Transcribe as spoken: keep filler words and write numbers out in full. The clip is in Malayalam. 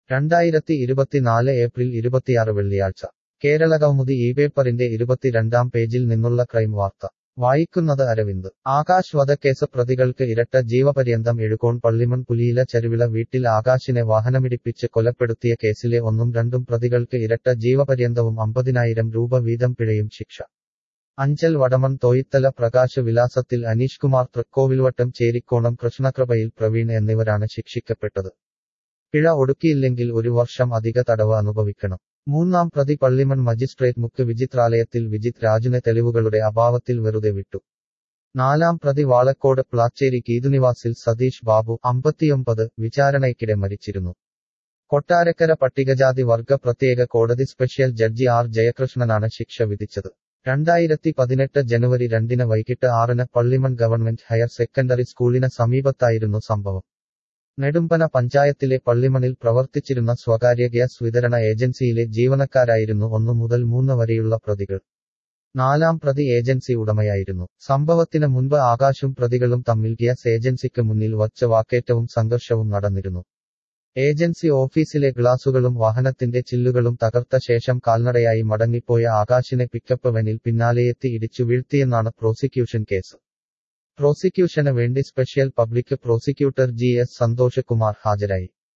രണ്ടായിരത്തി ഇരുപത്തിനാല് ഏപ്രിൽ ഇരുപത്തിയാറ് വെള്ളിയാഴ്ച കേരള കൗമുദി ഈ പേപ്പറിന്റെ ഇരുപത്തിരണ്ടാം പേജിൽ നിന്നുള്ള ക്രൈം വാർത്ത വായിക്കുന്നത് അരവിന്ദ് ആകാശ് വധക്കേസ് പ്രതികൾക്ക് ഇരട്ട ജീവപര്യന്തം എഴുകോൺ പള്ളിമൺ പുലിയില ചരുവിള വീട്ടിൽ ആകാശിനെ വാഹനമിടിപ്പിച്ച് കൊലപ്പെടുത്തിയ കേസിലെ ഒന്നും രണ്ടും പ്രതികൾക്ക് ഇരട്ട ജീവപര്യന്തവും അമ്പതിനായിരം രൂപ വീതം പിഴയും ശിക്ഷ അഞ്ചൽ വടമൺ തോയിത്തല പ്രകാശ് വിലാസത്തിൽ അനീഷ് കുമാർ തൃക്കോവിൽവട്ടം ചേരിക്കോണം കൃഷ്ണകൃപയിൽ പ്രവീൺ എന്നിവരാണ് ശിക്ഷിക്കപ്പെട്ടത് പിഴ ഒടുക്കിയില്ലെങ്കിൽ ഒരു വർഷം അധിക തടവ് അനുഭവിക്കണം മൂന്നാം പ്രതി പള്ളിമൺ മജിസ്ട്രേറ്റ് മുക്ക് വിചിത്രാലയത്തിൽ വിജിത് രാജിനെ തെളിവുകളുടെ അഭാവത്തിൽ വെറുതെ വിട്ടു നാലാം പ്രതി വാളക്കോട് പ്ലാച്ചേരി കീതുനിവാസിൽ സതീഷ് ബാബു അമ്പത്തിയൊമ്പത് വിചാരണയ്ക്കിടെ മരിച്ചിരുന്നു കൊട്ടാരക്കര പട്ടികജാതി വർഗ പ്രത്യേക കോടതി സ്പെഷ്യൽ ജഡ്ജി ആർ ജയകൃഷ്ണനാണ് ശിക്ഷ വിധിച്ചത് രണ്ടായിരത്തി പതിനെട്ട് ജനുവരി രണ്ടിന് വൈകിട്ട് ആറിന് പള്ളിമൺ ഗവൺമെന്റ് ഹയർ സെക്കൻഡറി സ്കൂളിന് സമീപത്തായിരുന്നു സംഭവം നെടുമ്പന പഞ്ചായത്തിലെ പള്ളിമണിൽ പ്രവർത്തിച്ചിരുന്ന സ്വകാര്യ ഗ്യാസ് വിതരണ ഏജൻസിയിലെ ജീവനക്കാരായിരുന്നു ഒന്നു മുതൽ മൂന്ന് വരെയുള്ള പ്രതികൾ നാലാം പ്രതി ഏജൻസി ഉടമയായിരുന്നു സംഭവത്തിന് മുൻപ് ആകാശും പ്രതികളും തമ്മിൽ ഗ്യാസ് ഏജൻസിക്ക് മുന്നിൽ വച്ച വാക്കേറ്റവും സംഘർഷവും നടന്നിരുന്നു ഏജൻസി ഓഫീസിലെ ഗ്ലാസുകളും വാഹനത്തിന്റെ ചില്ലുകളും തകർത്ത ശേഷം കാൽനടയായി മടങ്ങിപ്പോയ ആകാശിനെ പിക്കപ്പ് വനിൽ പിന്നാലെയെത്തി ഇടിച്ചു വീഴ്ത്തിയെന്നാണ് പ്രോസിക്യൂഷൻ കേസ് പ്രോസിക്യൂഷന് വേണ്ടി special public prosecutor G S Santhosh Kumar ഹാജരായി